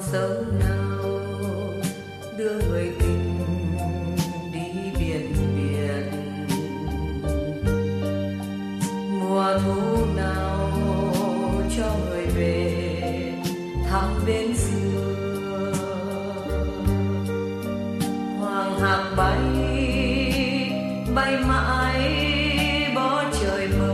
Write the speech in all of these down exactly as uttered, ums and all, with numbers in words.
sớm nào đưa người tình đi biển biệt, mùa thu nào cho người về thăm bên xưa. Hoàng hạc bay bay mãi bỏ trời mơ,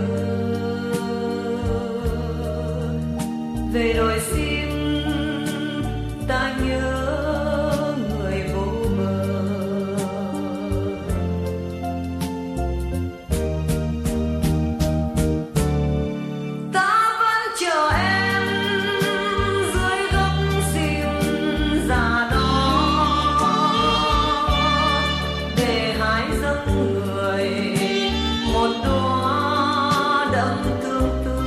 về rồi xin ta nhớ người vô bờ. Ta vẫn chờ em dưới gốc sim già đó, để hái giấc người một đóa đậm tương tư.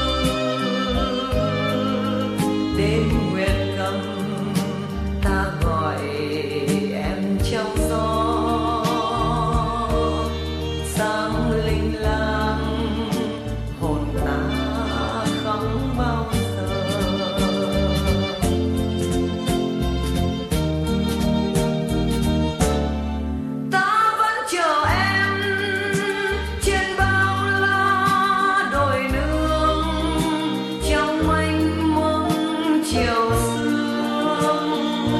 Đêm nguyệt cầm ta gọi em trong gió, sáng linh lang hồn ta không bao giờ. Ta vẫn chờ em trên bao la đồi nương, trong mênh mông chiều sương,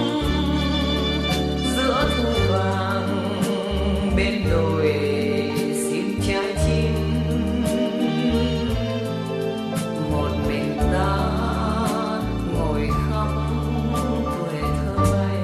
giữa thu vàng bên đồi xin trái chín. Một mình ta ngồi khóc tuổi thơ.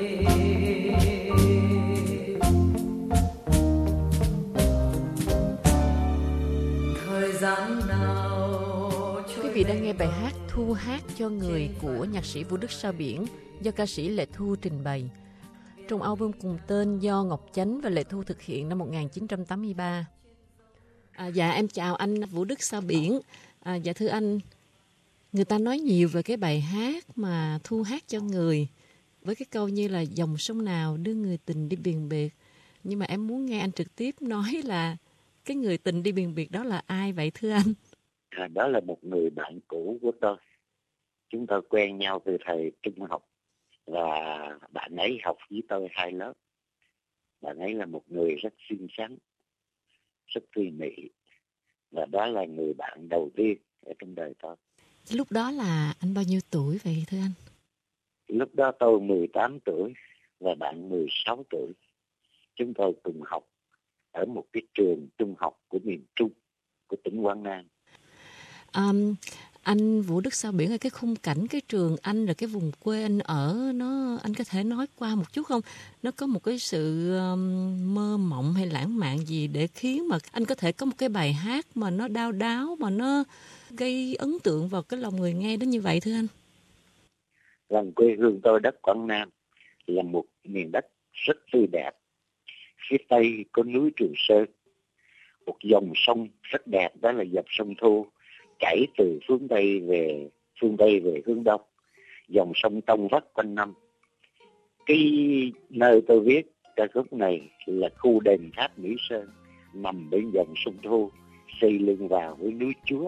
Thời gian nào Quý trôi vị đang nghe về bài hát Thu hát cho người của nhạc sĩ Vũ Đức Sao Biển do ca sĩ Lệ Thu trình bày trong album cùng tên do Ngọc Chánh và Lệ Thu thực hiện năm một nghìn chín trăm tám mươi ba. À, dạ em chào anh Vũ Đức Sao Biển. À, dạ thưa anh, người ta nói nhiều về cái bài hát mà Thu hát cho người với cái câu như là dòng sông nào đưa người tình đi biển biệt. Nhưng mà em muốn nghe anh trực tiếp nói là cái người tình đi biển biệt đó là ai vậy thưa anh? À, đó là một người bạn cũ của tôi. Chúng tôi quen nhau từ thời trung học và bạn ấy học với tôi hai lớp. Bạn ấy là một người rất xinh xắn, rất tùy mị, và đó là người bạn đầu tiên ở trong đời tôi. Lúc đó là anh bao nhiêu tuổi vậy thưa anh? Lúc đó tôi mười tám tuổi và bạn mười sáu tuổi. Chúng tôi cùng học ở một cái trường trung học của miền Trung, của tỉnh Quảng Nam. Um, anh Vũ Đức Sao Biển, cái khung cảnh cái trường anh rồi cái vùng quê anh ở nó, anh có thể nói qua một chút không? Nó có một cái sự um, mơ mộng hay lãng mạn gì để khiến mà anh có thể có một cái bài hát mà nó đau đáu, mà nó gây ấn tượng vào cái lòng người nghe đến như vậy thưa anh? Lần quê hương tôi đất Quảng Nam là một miền đất rất tươi đẹp. Phía tây có núi Trường Sơn, một dòng sông rất đẹp, đó là dòng sông Thu, chảy từ phương Tây về phương Tây về hướng Đông. Dòng sông trong vắt quanh năm. Cái nơi tôi viết ca khúc này là khu đền tháp Mỹ Sơn, nằm bên dòng sông Thu, xây lưng vào với núi Chúa.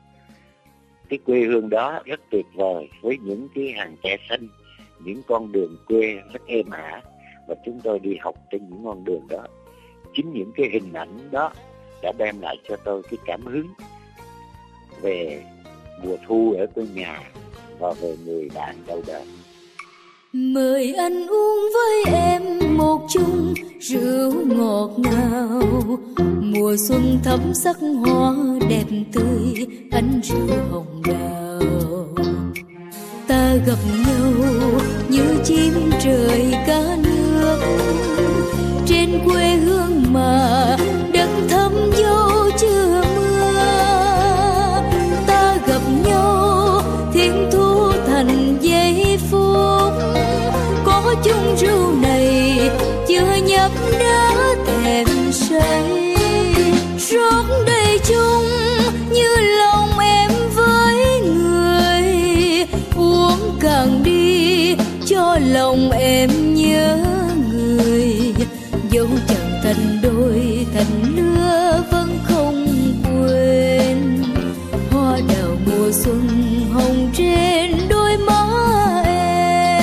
Cái quê hương đó rất tuyệt vời, với những cái hàng tre xanh, những con đường quê rất êm ả, và chúng tôi đi học trên những con đường đó. Chính những cái hình ảnh đó đã đem lại cho tôi cái cảm hứng về mùa thu ở quê nhà và về người bạn đầu đời. Mời anh uống với em một chung rượu ngọt ngào, mùa xuân thắm sắc hoa đẹp tươi, ánh rượu hồng đào. Ta gặp nhau như chim trời cá nước, trên quê hương mà đất thấm dấu chưa mưa. Ta gặp nhau thiên thu thành giây phút, có chung rượu này chưa nhấp đã thèm say. Rót đầy chung như lòng em với người, uống càng đi cho lòng em nhớ người. Dẫu chẳng thành đôi thành lứa vẫn không quên, hoa đào mùa xuân hồng trên đôi má em.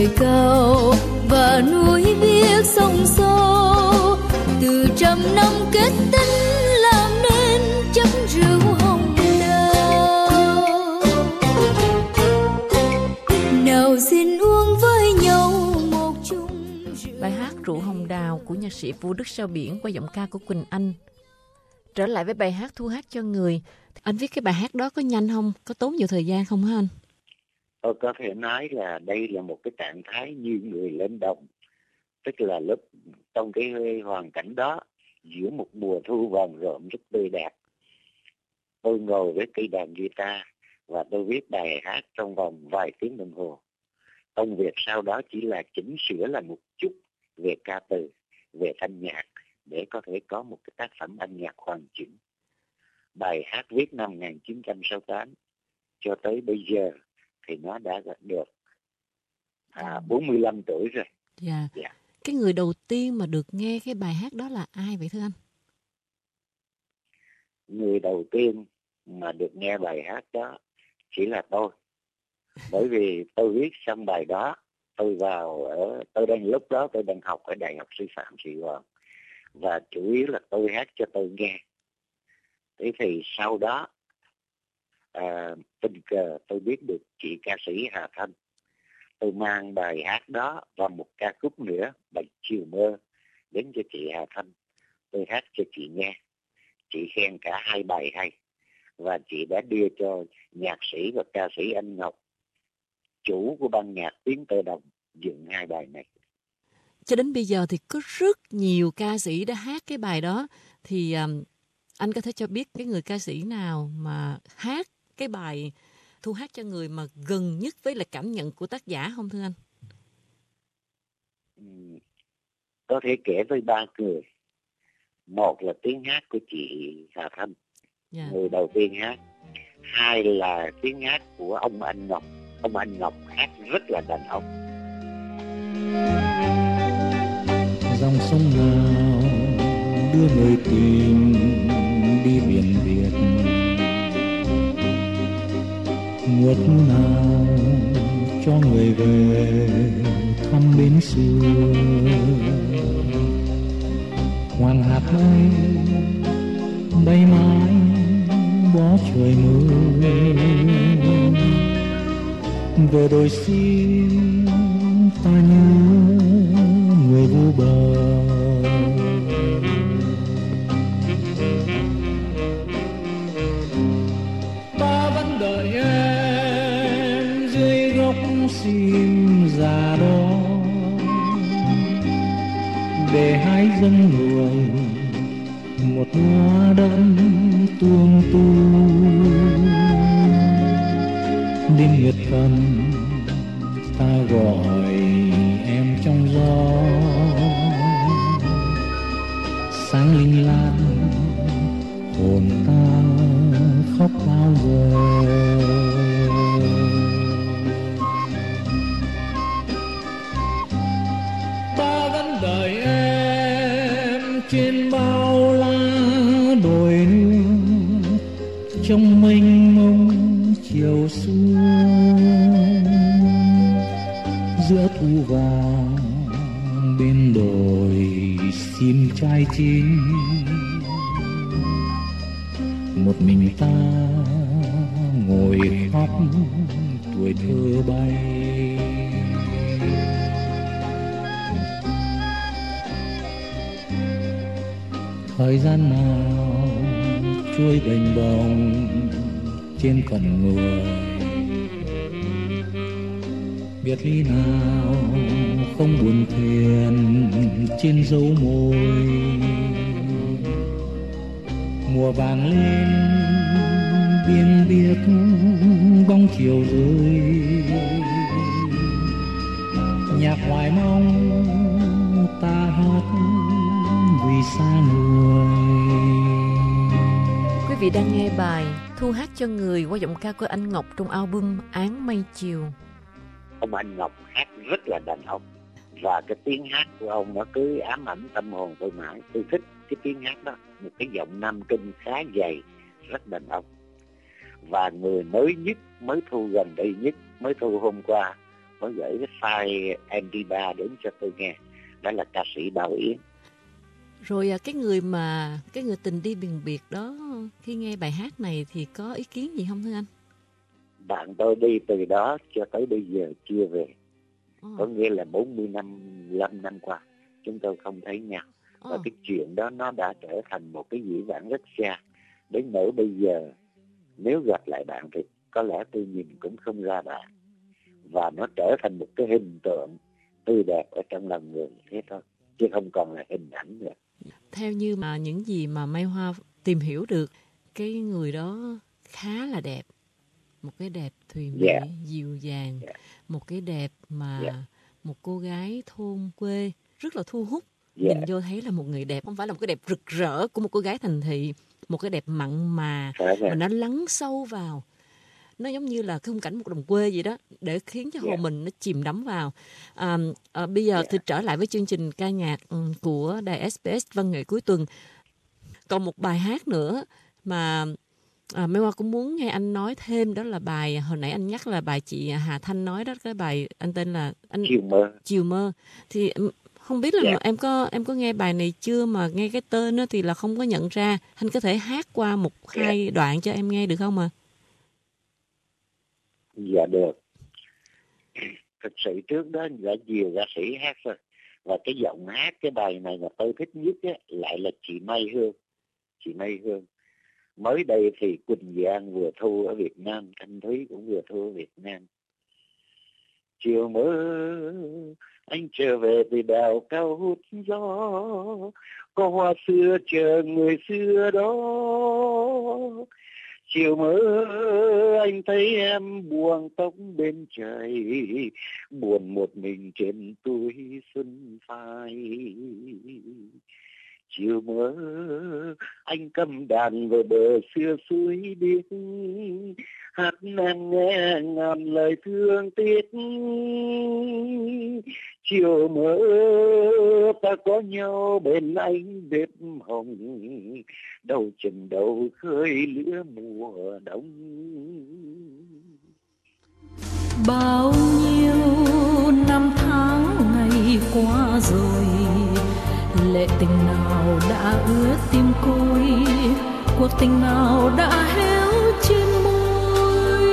cao và núi biếc sông sâu, từ trăm năm kết tinh làm nên chất rượu hồng đào. Nào xin uống với nhau một chung rượu. Bài hát Rượu Hồng Đào của nhạc sĩ Vũ Đức Sao Biển qua giọng ca của Quỳnh Anh. Trở lại với bài hát Thu Hát Cho Người, anh viết cái bài hát đó có nhanh không? Có tốn nhiều thời gian không hả anh? Tôi có thể nói là đây là một cái trạng thái như người lên đồng. Tức là lúc trong cái hoàn cảnh đó, giữa một mùa thu vàng rộm rất tươi đẹp, tôi ngồi với cây đàn guitar và tôi viết bài hát trong vòng vài tiếng đồng hồ. Công việc sau đó chỉ là chỉnh sửa là một chút về ca từ, về thanh nhạc, để có thể có một cái tác phẩm âm nhạc hoàn chỉnh. Bài hát viết năm một nghìn chín trăm sáu mươi tám cho tới bây giờ thì nó đã được à, bốn mươi lăm tuổi rồi. Dạ. Dạ. Cái người đầu tiên mà được nghe cái bài hát đó là ai vậy thưa anh? Người đầu tiên mà được nghe bài hát đó chỉ là tôi. Bởi vì tôi viết xong bài đó, tôi vào ở tôi đang lúc đó tôi đang học ở Đại học Sư phạm Sài Gòn, và chủ yếu là tôi hát cho tôi nghe. Thế thì sau đó à, tình cờ tôi biết được chị ca sĩ Hà Thanh. Tôi mang bài hát đó và một ca khúc nữa, bài Chiều Mơ, đến cho chị Hà Thanh. Tôi hát cho chị nghe. Chị khen cả hai bài hay, và chị đã đưa cho nhạc sĩ và ca sĩ Anh Ngọc, chủ của ban nhạc Tiếng Tơ Đồng, dựng hai bài này. Cho đến bây giờ thì có rất nhiều ca sĩ đã hát cái bài đó. Thì um, anh có thể cho biết cái người ca sĩ nào mà hát cái bài Thu Hát Cho Người mà gần nhất với là cảm nhận của tác giả không thưa anh? Ừ, có thể kể tới ba người. Một là tiếng hát của chị Hà Thanh, yeah. người đầu tiên hát. Hai là tiếng hát của ông Anh Ngọc. Ông Anh Ngọc hát rất là đàn ông. Dòng sông nào đưa người tìm đi biển Việt, mùa thu nào cho người về thăm bến xưa. Hoàng hạt mây bay mãi bó trời mưa, về đồi sim ta nhớ người vô bờ. Ta vẫn đợi em dưới gốc sim già đó, để hái dâng người một hoa đẫm tuông tu. Đêm nguyệt phần ta gọi em trong gió, sáng linh lan hồn ta khóc bao giờ. Ta vẫn đợi em trên bao la đồi nương, trong mênh mông chiều xuân, giữa thu vàng bên đồi sim trai chín. Một mình ta ngồi khóc tuổi thơ bay. Thời gian nào trôi bềnh bồng trên phần người, biệt ly nào không buồn phiền trên dấu môi. Mùa vàng lên biên biếc bóng chiều rơi, nhạc hoài mong ta hát vì xa người. Quý vị đang nghe bài Thu Hát Cho Người qua giọng ca của Anh Ngọc trong album Áng Mây Chiều. Ông Anh Ngọc hát rất là đàn ông, và cái tiếng hát của ông nó cứ ám ảnh tâm hồn tôi mãi. Tôi thích cái tiếng hát đó, một cái giọng nam kinh khá dày, rất đàn ông. Và người mới nhất, mới thu gần đây nhất, mới thu hôm qua, có gửi cái file em pê ba đến cho tôi nghe. Đó là ca sĩ Bảo Yến. Rồi cái người mà cái người tình đi biệt biệt đó, khi nghe bài hát này thì có ý kiến gì không thưa anh? Bạn tôi đi từ đó cho tới bây giờ chưa về. Oh. Có nghĩa là bốn mươi năm, lăm năm qua chúng tôi không thấy nhau. Và oh. cái chuyện đó nó đã trở thành một cái dĩ vãng rất xa. Đến nỗi bây giờ nếu gặp lại bạn thì có lẽ tôi nhìn cũng không ra bạn. Và nó trở thành một cái hình tượng tươi đẹp ở trong lòng người thế thôi, chứ không còn là hình ảnh nữa. Theo như mà những gì mà Mai Hoa tìm hiểu được, cái người đó khá là đẹp. Một cái đẹp thùy mị, yeah. dịu dàng. Yeah. Một cái đẹp mà yeah. một cô gái thôn quê rất là thu hút. Yeah. Nhìn vô thấy là một người đẹp, không phải là một cái đẹp rực rỡ của một cô gái thành thị. Một cái đẹp mặn mà, yeah. mà nó lắng sâu vào. Nó giống như là khung cảnh một đồng quê vậy đó, để khiến cho hồn yeah. mình nó chìm đắm vào. À, à, bây giờ yeah. thì trở lại với chương trình ca nhạc um, của đài ét bê ét Văn nghệ cuối tuần. Còn một bài hát nữa mà à, Mai Hoa cũng muốn nghe anh nói thêm, đó là bài hồi nãy anh nhắc là bài chị Hà Thanh nói đó, cái bài anh tên là anh Chiều Mơ. Chiều Mơ. Thì không biết là yeah. em có em có nghe bài này chưa, mà nghe cái tên đó thì là không có nhận ra. Anh có thể hát qua một yeah. hai đoạn cho em nghe được không ạ? À? Dạ được. Thực sự trước đó đã nhiều ca sĩ hát rồi. Và cái giọng hát cái bài này mà tôi thích nhất ấy, lại là chị Mai Hương. Chị Mai Hương. Mới đây thì Quỳnh Giang vừa thu ở Việt Nam, Thanh Thúy cũng vừa thu ở Việt Nam. Chiều mơ anh trở về từ đảo cao hút gió, có hoa xưa chờ người xưa đó. Chiều mơ anh thấy em buông tóc bên trời, buồn một mình trên túi xuân phai. Chiều mơ anh cầm đàn về bờ xưa suối biếc, hát em nghe ngàn lời thương tiếc. Chiều mơ ta có nhau bên anh bếp hồng, đầu chừng đầu khơi lửa mùa đông. Bao nhiêu năm tháng ngày qua rồi, lệ tình nào đã ướt tim côi, cuộc tình nào đã héo trên môi.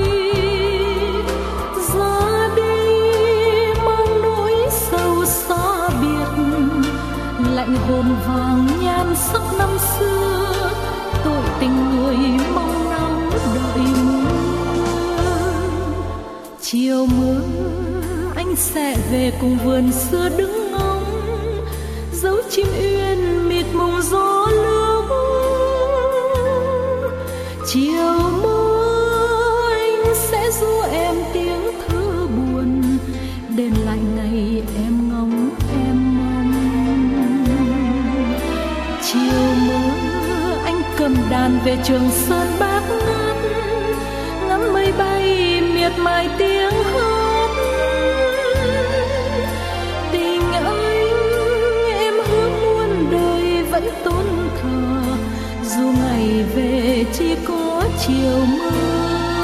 Ra đi mang nỗi sầu xa biệt, lạnh hồn vàng nhan sắc năm xưa, tội tình người mong nắng đợi mưa. Chiều mưa anh sẽ về cùng vườn xưa đứng ngóng, dấu chim uyên mịt mùng gió lướt. Chiều mưa anh sẽ ru em tiếng thơ buồn, đêm lạnh ngày em ngóng em mong. Chiều mưa anh cầm đàn về Trường Sơn bát ngát, ngắm mây bay miệt mài tiếng hát. Tình anh em hứa muôn đời vẫn tôn thờ, dù ngày về chỉ có chiều mưa.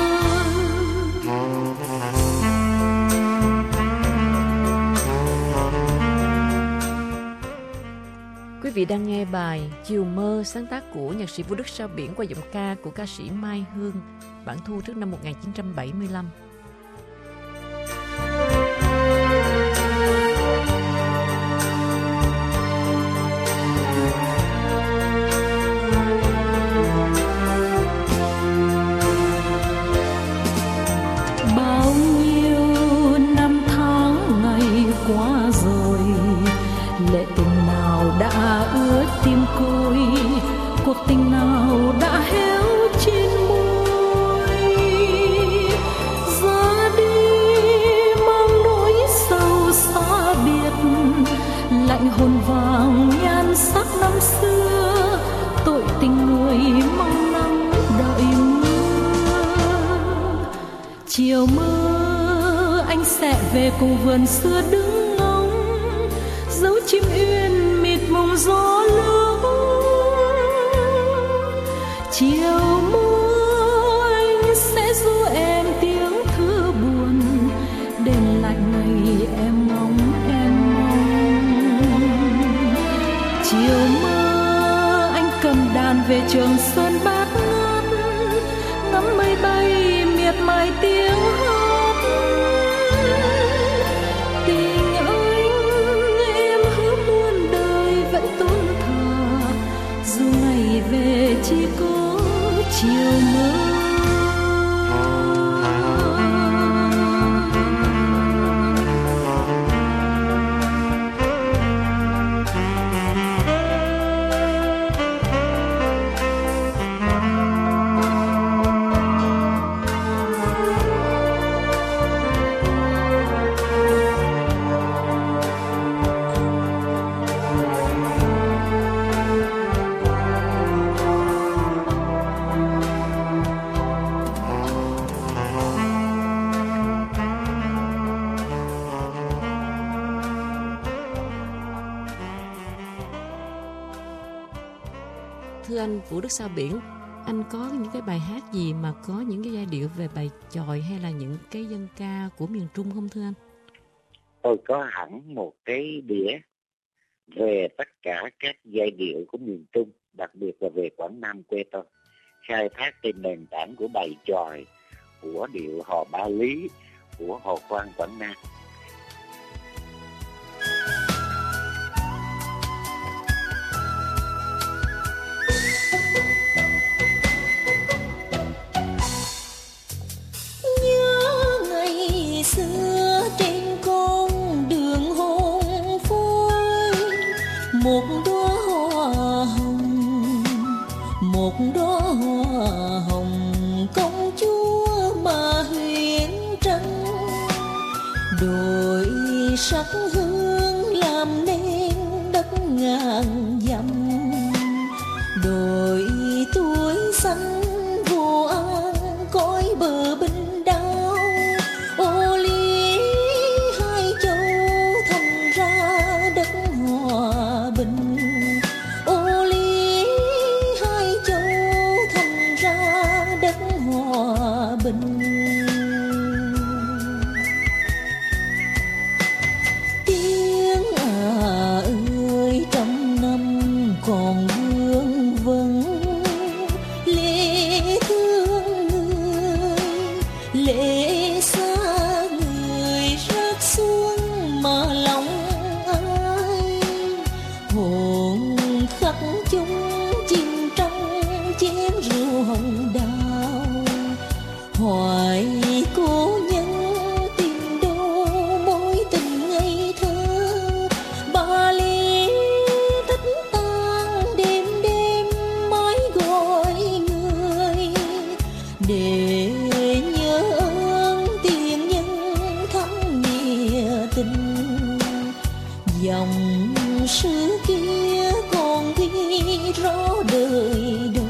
Quý vị đang nghe bài Chiều Mơ, sáng tác của nhạc sĩ Vũ Đức Sao Biển qua giọng ca của ca sĩ Mai Hương, bản thu trước năm một nghìn chín trăm bảy mươi lăm. Bao nhiêu năm tháng ngày qua rồi, lệ tình nào đã ướt tim côi, cuộc tình nào đã héo trên môi. Ra đi mang nỗi sầu xa biệt, lạnh hồn vàng nhan sắc năm xưa, tội tình người mong nắng đợi mưa. Chiều mơ anh sẽ về cùng vườn xưa đứng ngóng, dấu chim uyên mịt mùng gió lướt. Chiều mưa anh sẽ ru em tiếng thơ buồn, đêm lạnh về trường sơn bát ngát, ngắm mây bay miệt mài tiếng hát. Tình anh em hứa muôn đời vẫn tôn thờ, dù ngày về chỉ có chiều mơ. Thưa anh Vũ Đức Sao Biển, anh có những cái bài hát gì mà có những cái giai điệu về bài chòi hay là những cái dân ca của miền Trung không thưa anh? Tôi có hẳn một cái đĩa về tất cả các giai điệu của miền Trung, đặc biệt là về Quảng Nam quê tôi, khai thác trên nền tảng của bài chòi, của điệu hò Ba Lý, của hò khoan Quảng Nam. Xưa trên con đường hôn phôi, một đóa hoa hồng, một đóa hoa hồng công chúa mà huyền trăng, đôi sắc hương làm nên đất ngàn dặm, đôi tuổi xanh vô an cõi bờ bình đao. Ô lý hai châu thành ra đất hòa bình, ô lý hai châu thành ra đất hòa bình. Tiếng à ơi trăm năm còn vương vấn, lệ thương người lệ xa người rớt xuống mà lòng ai, hồn khắc chúng chìm trong chén rượu hồng đào, hoài cố nhân tìm đâu mối tình ngây thơ. Ba Lý tích tang đêm đêm mãi gọi người để nhớ ơn tiền nhân thắm nghĩa tình. Dòng sử kia còn ghi rõ đời đời.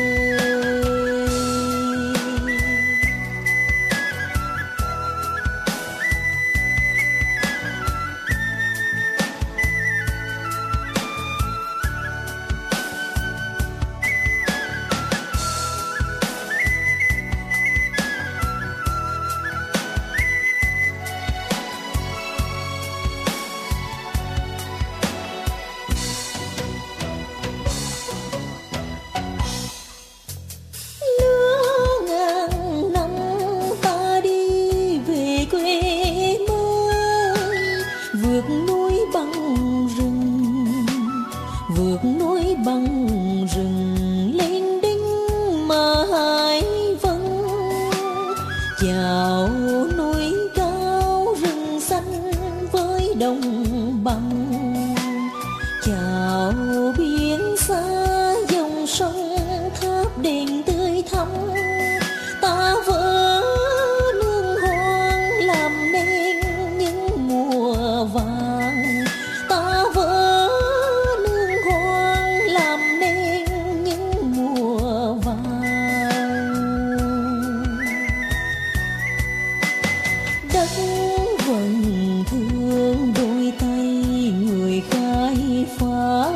Chào núi cao rừng xanh với đồng bằng, chào biển xa dòng sông tháp đèn tươi thắm. Ta vỡ nương hoang làm nên những mùa vàng, ta vỡ nương hoang làm nên những mùa vàng. Đất vẫn thương đôi tay người khai phá,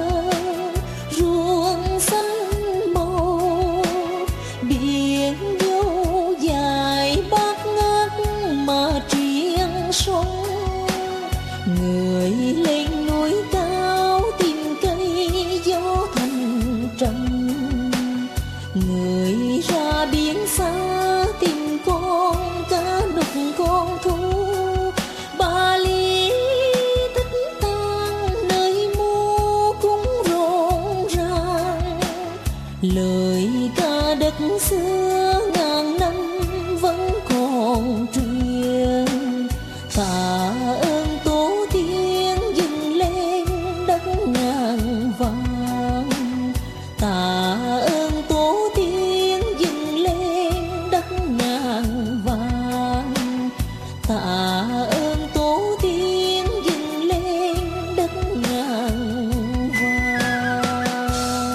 ruộng xanh màu biển dâu dài bát ngát mà triền sông. Người lên núi cao tìm cây gió thành trầm, tạ ơn tổ tiên dựng lên đất ngàn vàng.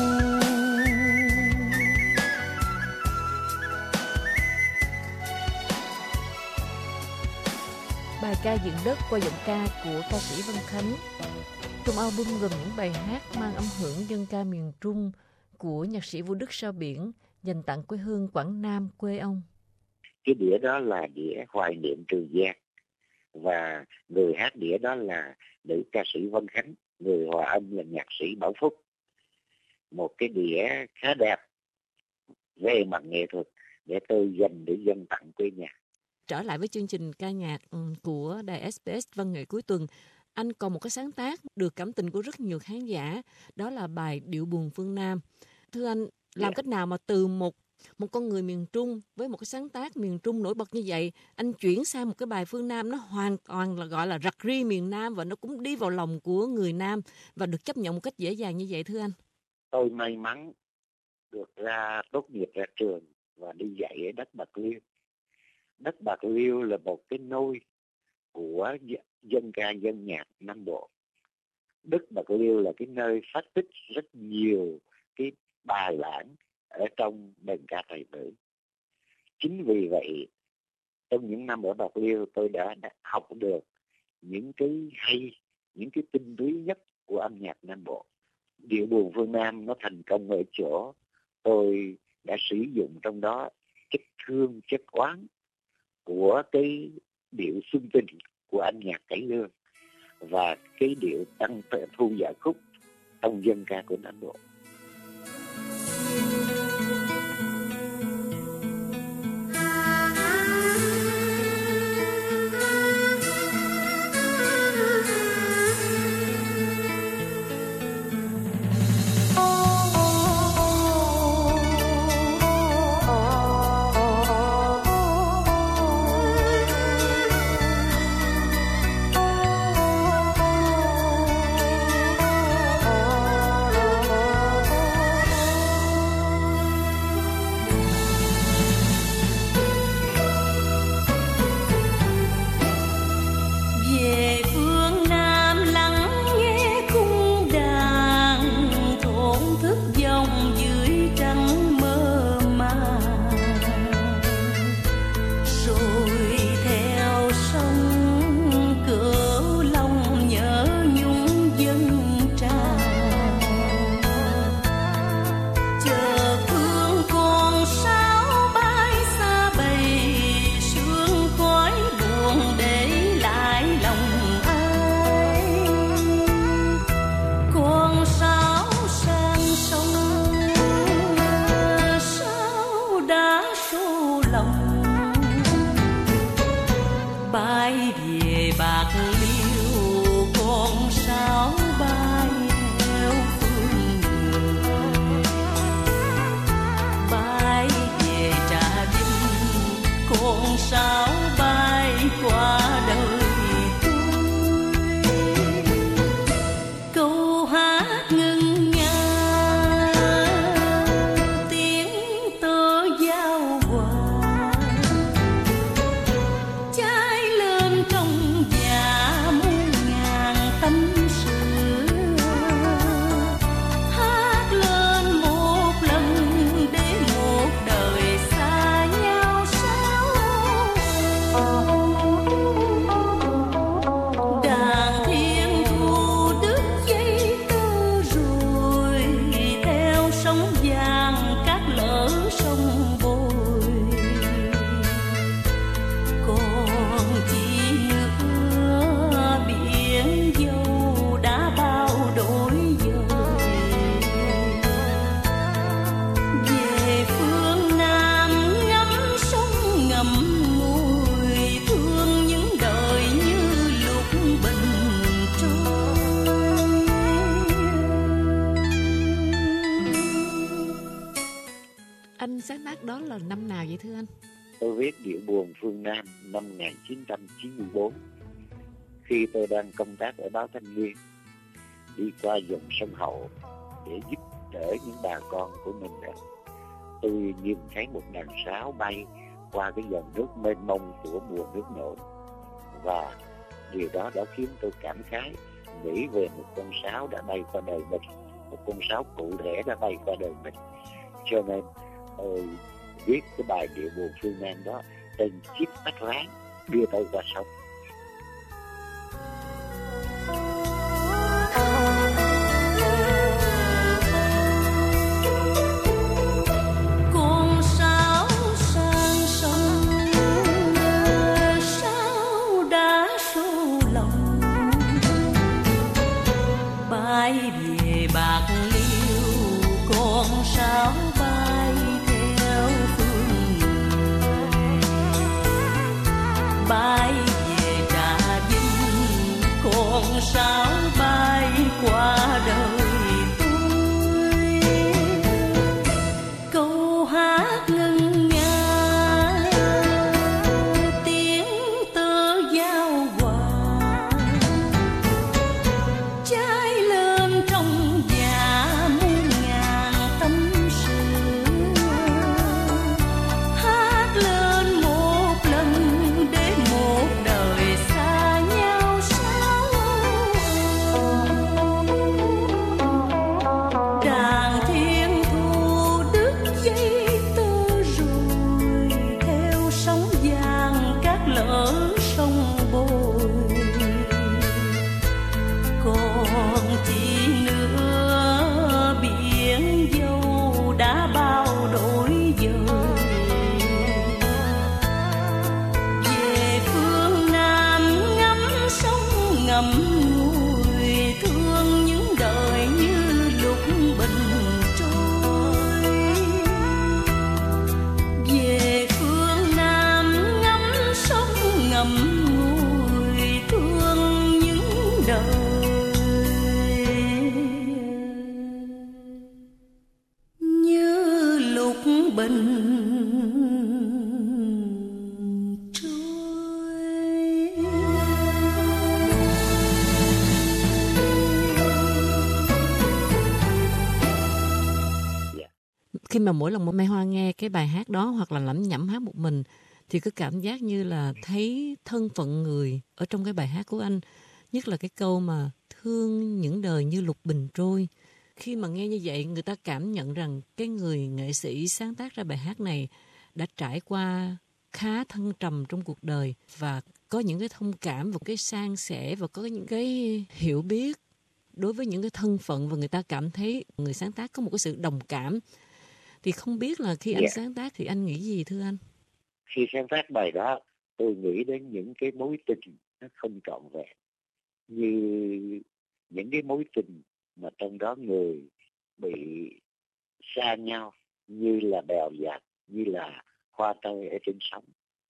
Bài ca dựng đất qua giọng ca của ca sĩ Vân Khánh. Trong album gồm những bài hát mang âm hưởng dân ca miền Trung của nhạc sĩ Vũ Đức Sao Biển dành tặng quê hương Quảng Nam quê ông. Cái đĩa đó là đĩa hoài niệm Trường Giang, và người hát đĩa đó là nữ ca sĩ Vân Khánh, người hòa âm là nhạc sĩ Bảo Phúc. Một cái đĩa khá đẹp về mặt nghệ thuật để tôi dành để dâng tặng quê nhà. Trở lại với chương trình ca nhạc của đài ét bê ét Văn nghệ cuối tuần, anh còn một cái sáng tác được cảm tình của rất nhiều khán giả, đó là bài Điệu Buồn Phương Nam. Thưa anh, làm cách nào mà từ một một con người miền Trung với một cái sáng tác miền Trung nổi bật như vậy, anh chuyển sang một cái bài phương Nam nó hoàn toàn là gọi là rặc ri miền Nam, và nó cũng đi vào lòng của người Nam và được chấp nhận một cách dễ dàng như vậy thưa anh? Tôi may mắn được ra tốt nghiệp ra trường và đi dạy ở đất Bạc Liêu. Đất Bạc Liêu là một cái nôi của dân ca dân nhạc Nam Bộ. Đất Bạc Liêu là cái nơi phát tích rất nhiều cái bài bản ở trong đờn ca tài tử. Chính vì vậy, trong những năm ở Bạc Liêu tôi đã, đã học được những cái hay, những cái tinh túy nhất của âm nhạc Nam Bộ. Điệu Buồn Phương Nam nó thành công ở chỗ tôi đã sử dụng trong đó chất thương, chất oán của cái điệu xuân tình của anh nhạc cải lương và cái điệu tăng thu dạ khúc trong dân ca của Nam Bộ. Sáng tác đó là năm nào vậy thưa anh? Tôi viết Điệu Buồn Phương Nam năm một nghìn chín trăm chín mươi tư, khi tôi đang công tác ở báo Thanh Niên, đi qua dòng sông Hậu để giúp đỡ những bà con của mình đó. Tôi nhìn thấy một đàn sáo bay qua cái dòng nước mênh mông của mùa nước nổi. Và điều đó đã khiến tôi cảm khái, nghĩ về một con sáo đã bay qua đời mình, một con sáo cụ thể đã bay qua đời mình. Cho nên tôi viết cái bài Điệu Buồn Phương Nam đó tên Chiếc Bách Láng đưa tôi qua sông. Khi mà mỗi lần Mai Hoa nghe cái bài hát đó hoặc là lẩm nhẩm hát một mình thì cứ cảm giác như là thấy thân phận người ở trong cái bài hát của anh. Nhất là cái câu mà thương những đời như lục bình trôi. Khi mà nghe như vậy, người ta cảm nhận rằng cái người nghệ sĩ sáng tác ra bài hát này đã trải qua khá thăng trầm trong cuộc đời và có những cái thông cảm và cái san sẻ và có những cái hiểu biết đối với những cái thân phận, và người ta cảm thấy người sáng tác có một cái sự đồng cảm. Thì không biết là khi anh yeah. sáng tác thì anh nghĩ gì thưa anh? Khi sáng tác bài đó, tôi nghĩ đến những cái mối tình nó không trọn vẹn, như những cái mối tình mà trong đó người bị xa nhau như là bèo dạt, như là hoa tơi ở trên sóng.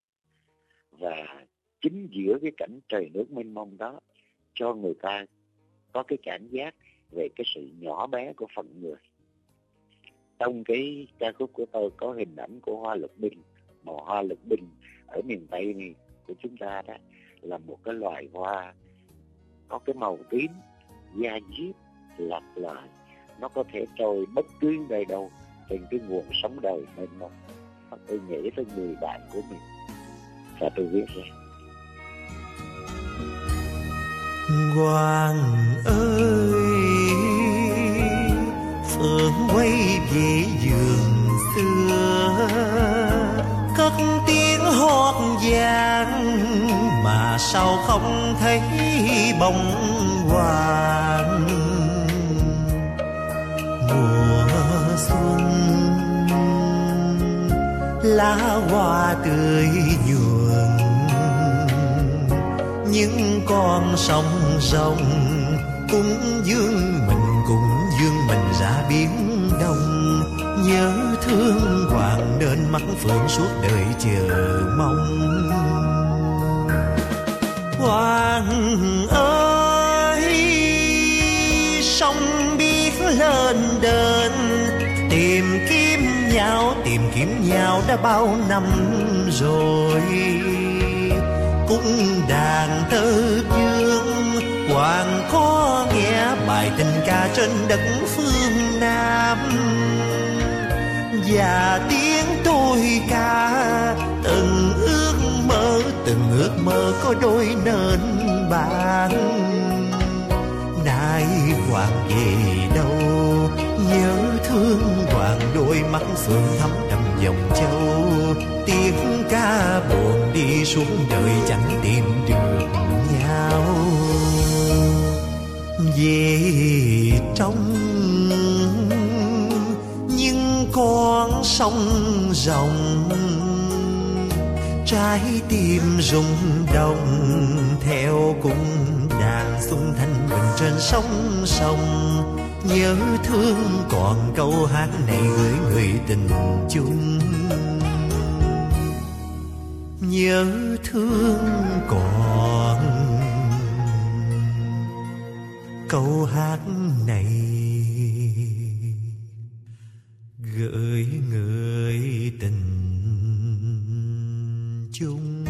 Và chính giữa cái cảnh trời nước mênh mông đó cho người ta có cái cảm giác về cái sự nhỏ bé của phận người. Trong cái ca khúc của tôi có hình ảnh của hoa lục bình, mà hoa lục bình ở miền Tây này của chúng ta đó là một cái loài hoa có cái màu tím, da diết, lạc lõi, nó có thể trôi bất cứ nơi đâu trên cái nguồn sống đời mênh mông. Tôi nghĩ tới người bạn của mình và tôi viết ra. Hoàng ơi, phượng quay về vườn xưa, cất tiếng hót vang mà sao không thấy bông hoàng. Mùa xuân lá hoa tươi nhuộm, những con sông rồng cũng dương mình cũng dương mình ra biển đông. Nhớ thương hoàng nên mắt phượng suốt đời chờ mong. Hoàng ơi, sông biết lên đền, tìm kiếm nhau tìm kiếm nhau đã bao năm rồi. Cung đàn tơ vương hoàng có nghe bài tình ca trên đất phương Nam, và tiếng tôi ca từng ước mơ từng ước mơ có đôi nền bạn. Nay hoàng về đâu, nhớ thương hoàng đôi mắt phượng thắm đậm dòng châu. Tiếng ca buồn đi xuống đời chẳng tìm được nhau. Về trong những con sông rộng, trái tim rung động theo cung đàn xuân thanh bình trên sóng sông. Nhớ thương còn câu hát này gửi người tình chung. Nhớ thương còn câu hát này gửi người tình chung.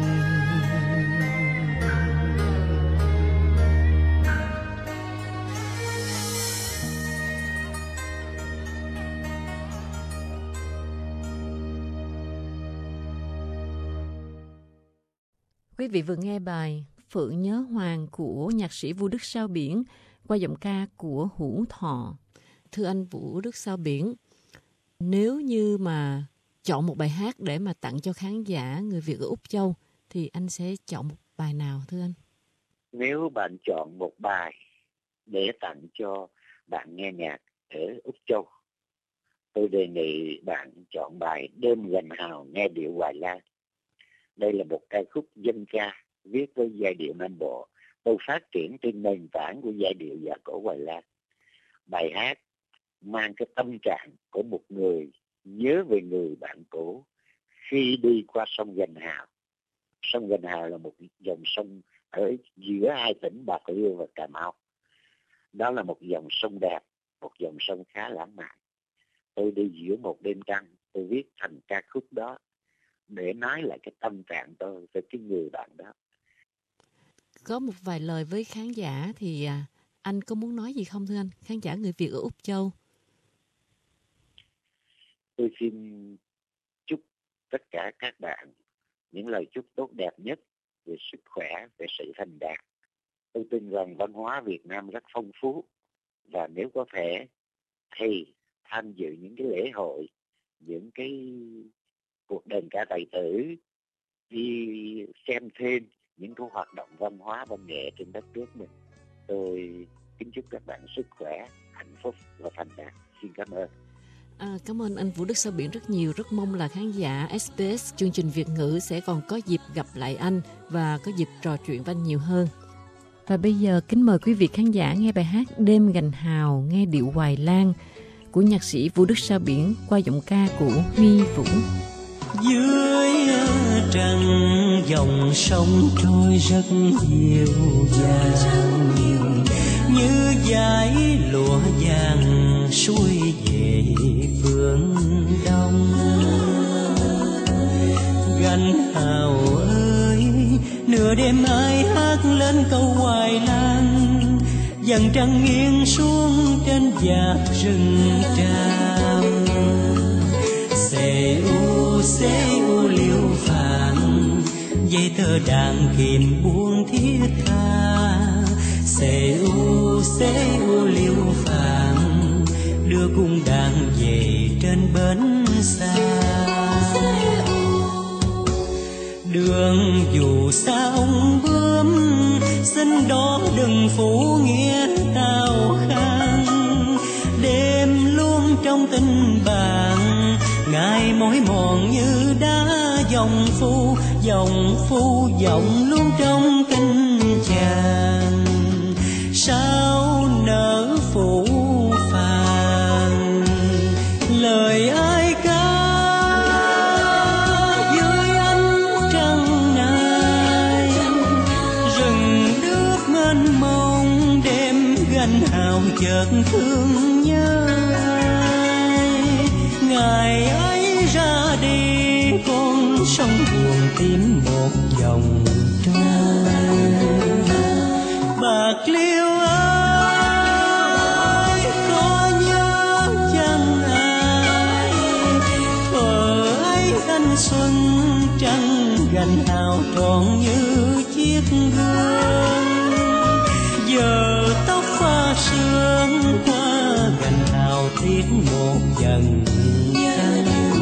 Quý vị vừa nghe bài Phượng Nhớ Hoàng của nhạc sĩ Vũ Đức Sao Biển qua giọng ca của Hữu Thọ. Thưa anh Vũ Đức Sao Biển, nếu như mà chọn một bài hát để mà tặng cho khán giả người Việt ở Úc Châu thì anh sẽ chọn một bài nào thưa anh? Nếu bạn chọn một bài để tặng cho bạn nghe nhạc ở Úc Châu, tôi đề nghị bạn chọn bài Đêm Gành Hào nghe điệu Hoài Lan. Đây là một ca khúc dân ca viết với giai điệu Nam Bộ. Tôi phát triển trên nền tảng của giai điệu dạ cổ Hoài Lan. Bài hát mang cái tâm trạng của một người nhớ về người bạn cũ khi đi qua sông Gành Hào. Sông Gành Hào là một dòng sông ở giữa hai tỉnh Bạc Liêu và Cà Mau. Đó là một dòng sông đẹp, một dòng sông khá lãng mạn. Tôi đi giữa một đêm trăng, tôi viết thành ca khúc đó để nói lại cái tâm trạng tôi về cái người bạn đó. Có một vài lời với khán giả thì à, anh có muốn nói gì không thưa anh? Khán giả người Việt ở Úc Châu. Tôi xin chúc tất cả các bạn những lời chúc tốt đẹp nhất về sức khỏe, về sự thành đạt. Tôi tin rằng văn hóa Việt Nam rất phong phú, và nếu có thể thì tham dự những cái lễ hội, những cái cuộc đền ca tài tử, đi xem thêm những cái hoạt động văn hóa văn nghệ trên đất nước mình. Tôi kính chúc các bạn sức khỏe, hạnh phúc và thành đạt. Xin cảm ơn. À, cảm ơn anh Vũ Đức Sao Biển rất nhiều. Rất mong là khán giả ét bê ét chương trình Việt ngữ sẽ còn có dịp gặp lại anh và có dịp trò chuyện với anh nhiều hơn. Và bây giờ kính mời quý vị khán giả nghe bài hát Đêm Gành Hào nghe điệu Hoài Lan của nhạc sĩ Vũ Đức Sao Biển qua giọng ca của Huy Vũ. Dưới trăng dòng sông trôi rất dịu dàng, như dải lụa vàng xuôi về phương đông. Gành Hào ơi, nửa đêm ai hát lên câu Hoài Lan, dần trăng nghiêng xuống trên vạt rừng tràm. Xê u xê u liêu phạn, dây tơ đàn kìm buông thiết tha. Xê u xê u liêu phạn, đưa cung đàn về trên bến xa. Đường dù xa ông bướm, xin đó đừng phủ nghĩa tao khang. Đêm luôn trong tình bạn, ngày mỏi mòn như đá dòng phu. Dòng phu dòng luôn trong tình chàng, sao nỡ phủ phàng. Lời ai ca dưới ánh trăng này, rừng nước mênh mông đêm gành hào chợt thương nhớ. Ngày ấy ra đi con sông buồn tím một dòng trôi. Bạc Liêu ơi, có nhớ chăng ai, thuở ấy thanh xuân trăng gành hào trôi. mòn như chiếc gương. Giờ tóc pha sương qua gành hào tiếc một dần trăng.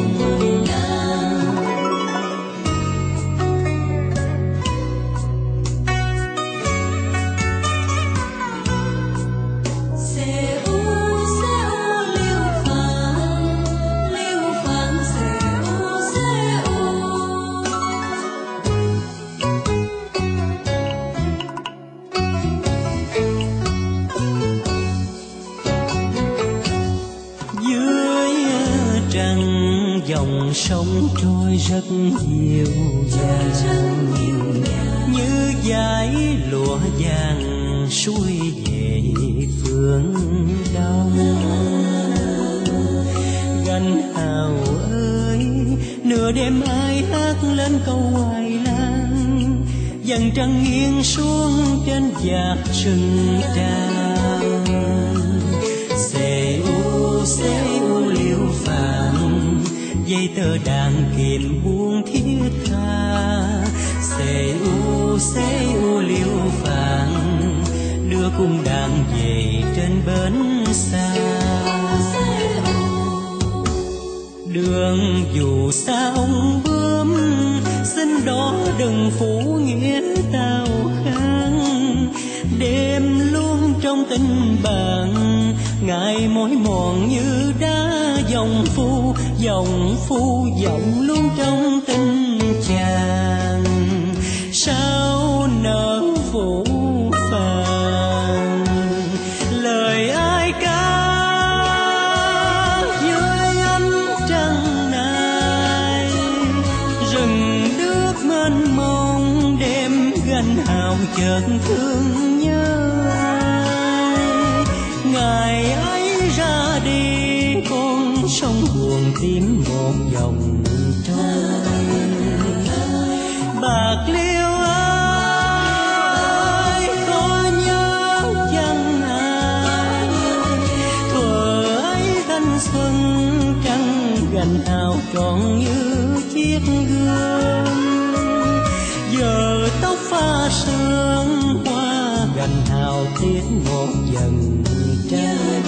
Dòng sông trôi rất dịu dàng, như dải lụa vàng xuôi về phương đông. Gành hào ơi, nửa đêm ai hát lên câu hoài lan, dần trăng nghiêng xuống trên vạt rừng tràm. Xê u xê u liêu phàm, dây tơ đàn kìm buông thiết tha. Xê u xê u liêu phạn, đưa cung đàn về trên bến xa. Đường dù xa ông bướm, xin đó đừng phủ nghĩa tao kháng. Đêm luôn trong tình bạn, ngại mỏi mòn như đá dòng phu. Dòng phu dòng luôn trong tình chàng, sao nỡ phủ phàng. Lời ai ca dưới ánh trăng này, rừng nước mênh mông đêm gành hào chợt thương nhớ ai. Ngày ấy ra đi con sông buồn tím một dòng trôi. Bạc Liêu ơi, có nhớ chăng ai, thuở ấy thanh xuân trăng gành hào trọn như chiếc gương. Giờ tóc pha sương qua gành hào tiếc một dần trăng.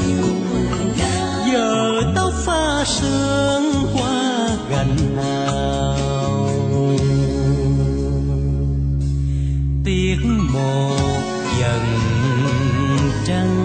Giờ tóc pha sương qua gành hào tiếc một dần trăng.